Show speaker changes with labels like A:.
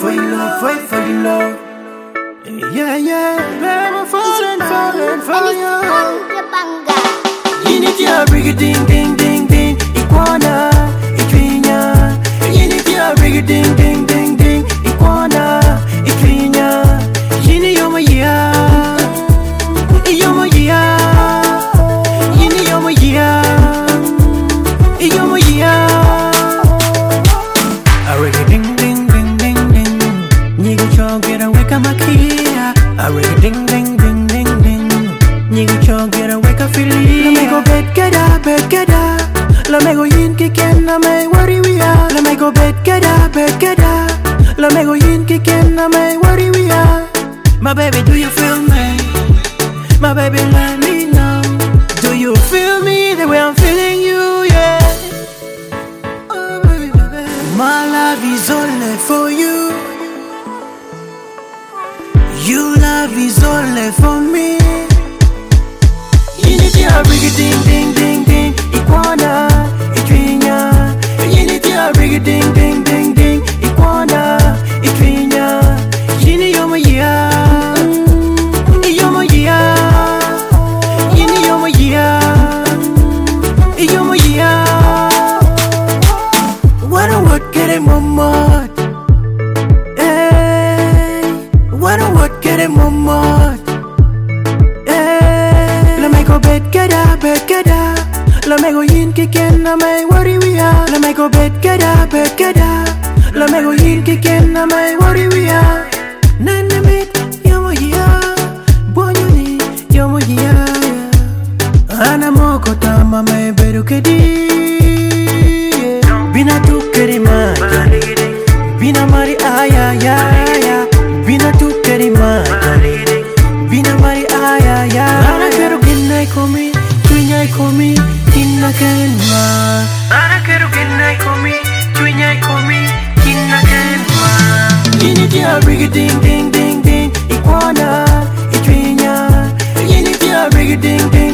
A: for your love, wait for your love. Yeah, yeah, I'm falling for you. Unity, bring it ding, ding, ding, ding. Iguana, Itrinia. Unity, bring it ding, ding, ding, ding. Iguana, Itrinia. Yini yoma ya, yoma ya. Yini yoma ya, yoma ya. I ring it ding, ding, ding, ding, ding. Nigo chonget away kamakia. I ring it ding, ding, ding, ding, ding. Nigo chonget away kafili. Let me go bed geda. Let me go yin kicken, let me worry we are. Let me go bed geda. Let me go yin kicken, let me worry we are. My baby, do you feel me? My baby, let me know. Do you feel me the way I'm feeling you? Yeah. Oh, baby, baby. My love is only for you. Your love is only for me. Unity, bring it ding, ding, ding, ding. Iguana, Itrinia. Unity, bring it ding, ding, ding, ding. Iguana, Itrinia. Yini yoma ya. Momot, hey, what get it momot, hey. Let me go bed geda. Let me go yin kicken, let me worry we are. Let me go bed geda. Let me go yin kicken, let me worry we are. Nene mit yomo ya, bonyoni yomo ya. Ana moko tama me beru kedi. Bina tu kerima. Bina mari aya. Bina tu kerima. Bina mari aya. Ana kero ginnai komi, tuinyai komi, kinna kenma. Ana kero ginnai komi, tuinyai komi, kinna kenma. Unity, bring it ding, ding, ding, ding. Iguana, Itrinia. Unity, bring it ding, ding.